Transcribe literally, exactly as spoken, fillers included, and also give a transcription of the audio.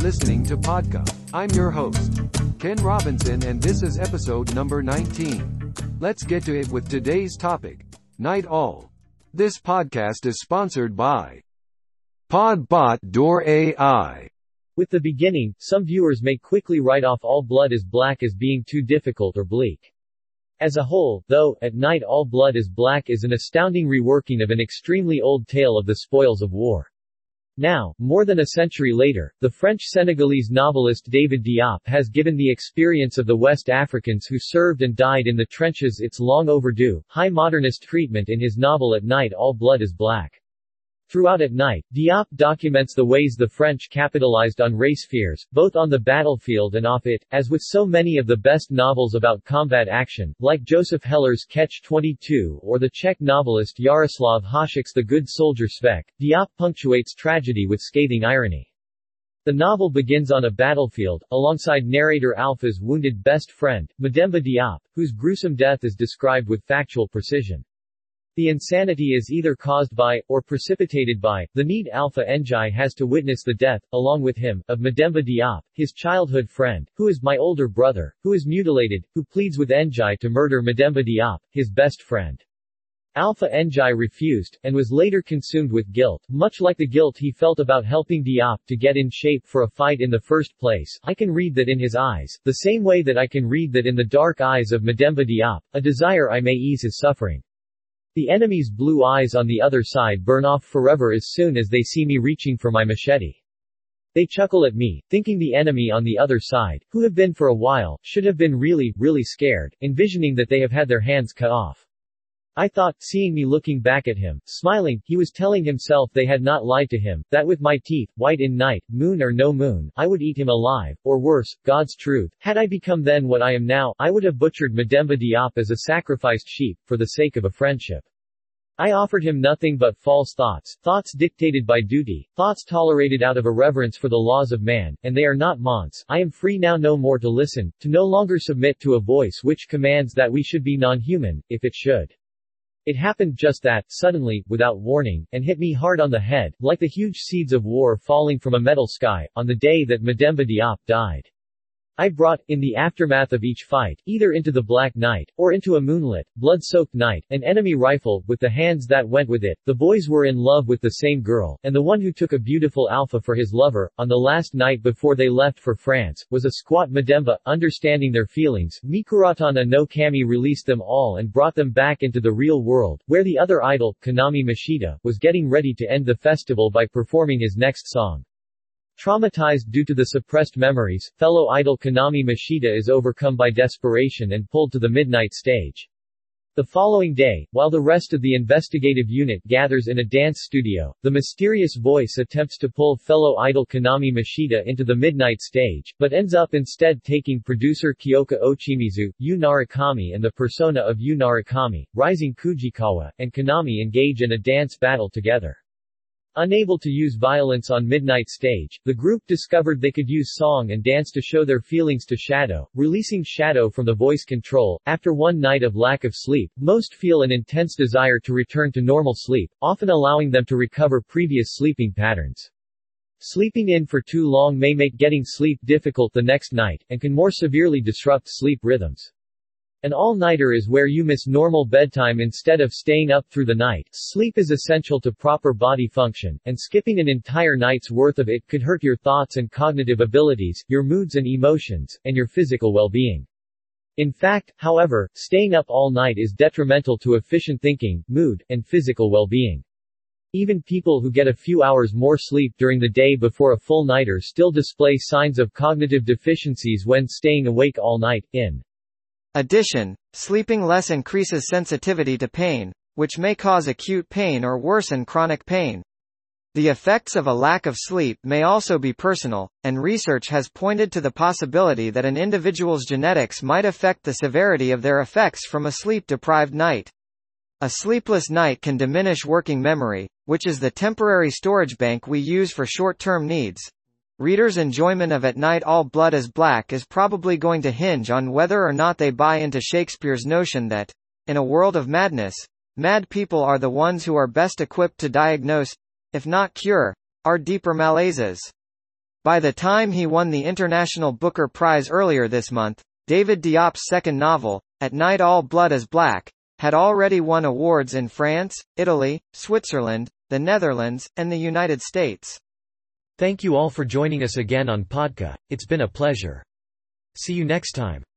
listening to Podcast. I'm your host, Ken Robinson, and this is episode number nineteen. Let's get to it with today's topic, Night All. This podcast is sponsored by Podbot Door A I. With the beginning, some viewers may quickly write off All Blood is Black as being too difficult or bleak. As a whole, though, At Night All Blood is Black is an astounding reworking of an extremely old tale of the spoils of war. Now, more than a century later, the French-Senegalese novelist David Diop has given the experience of the West Africans who served and died in the trenches its long overdue, high modernist treatment in his novel At Night All Blood is Black. Throughout At Night, Diop documents the ways the French capitalized on race fears, both on the battlefield and off it. As with so many of the best novels about combat action, like Joseph Heller's Catch twenty-two or the Czech novelist Jaroslav Hašek's The Good Soldier Svek, Diop punctuates tragedy with scathing irony. The novel begins on a battlefield, alongside narrator Alpha's wounded best friend, Mademba Diop, whose gruesome death is described with factual precision. The insanity is either caused by, or precipitated by, the need Alpha Njai has to witness the death, along with him, of Mademba Diop, his childhood friend, who is my older brother, who is mutilated, who pleads with Njai to murder Mademba Diop, his best friend. Alpha Njai refused, and was later consumed with guilt, much like the guilt he felt about helping Diop to get in shape for a fight in the first place. I can read that in his eyes, the same way that I can read that in the dark eyes of Mademba Diop, a desire I may ease his suffering. The enemy's blue eyes on the other side burn off forever as soon as they see me reaching for my machete. They chuckle at me, thinking the enemy on the other side, who have been for a while, should have been really, really scared, envisioning that they have had their hands cut off. I thought, seeing me looking back at him, smiling, he was telling himself they had not lied to him, that with my teeth, white in night, moon or no moon, I would eat him alive, or worse, God's truth. Had I become then what I am now, I would have butchered Mademba Diop as a sacrificed sheep, for the sake of a friendship. I offered him nothing but false thoughts, thoughts dictated by duty, thoughts tolerated out of a reverence for the laws of man, and they are not Mons. I am free now no more to listen, to no longer submit to a voice which commands that we should be non-human, if it should. It happened just that, suddenly, without warning, and hit me hard on the head, like the huge seeds of war falling from a metal sky, on the day that Mademba Diop died. I brought, in the aftermath of each fight, either into the black night, or into a moonlit, blood-soaked night, an enemy rifle, with the hands that went with it. The boys were in love with the same girl, and the one who took a beautiful Alpha for his lover, on the last night before they left for France, was a squat Mademba. Understanding their feelings, Mikuratana no Kami released them all and brought them back into the real world, where the other idol, Konami Mashita, was getting ready to end the festival by performing his next song. Traumatized due to the suppressed memories, fellow idol Konami Mashita is overcome by desperation and pulled to the midnight stage. The following day, while the rest of the investigative unit gathers in a dance studio, the mysterious voice attempts to pull fellow idol Konami Mashita into the midnight stage, but ends up instead taking producer Kyoka Ochimizu, Yu Narukami and the persona of Yu Narukami, Rising Kujikawa, and Konami engage in a dance battle together. Unable to use violence on midnight stage, the group discovered they could use song and dance to show their feelings to Shadow, releasing Shadow from the voice control. After one night of lack of sleep, most feel an intense desire to return to normal sleep, often allowing them to recover previous sleeping patterns. Sleeping in for too long may make getting sleep difficult the next night, and can more severely disrupt sleep rhythms. An all-nighter is where you miss normal bedtime instead of staying up through the night. Sleep is essential to proper body function, and skipping an entire night's worth of it could hurt your thoughts and cognitive abilities, your moods and emotions, and your physical well-being. In fact, however, staying up all night is detrimental to efficient thinking, mood, and physical well-being. Even people who get a few hours more sleep during the day before a full-nighter still display signs of cognitive deficiencies when staying awake all night. In addition, sleeping less increases sensitivity to pain, which may cause acute pain or worsen chronic pain. The effects of a lack of sleep may also be personal, and research has pointed to the possibility that an individual's genetics might affect the severity of their effects from a sleep-deprived night. A sleepless night can diminish working memory, which is the temporary storage bank we use for short-term needs. Readers' enjoyment of At Night All Blood is Black is probably going to hinge on whether or not they buy into Shakespeare's notion that, in a world of madness, mad people are the ones who are best equipped to diagnose, if not cure, our deeper malaises. By the time he won the International Booker Prize earlier this month, David Diop's second novel, At Night All Blood is Black, had already won awards in France, Italy, Switzerland, the Netherlands, and the United States. Thank you all for joining us again on Podcast. It's been a pleasure. See you next time.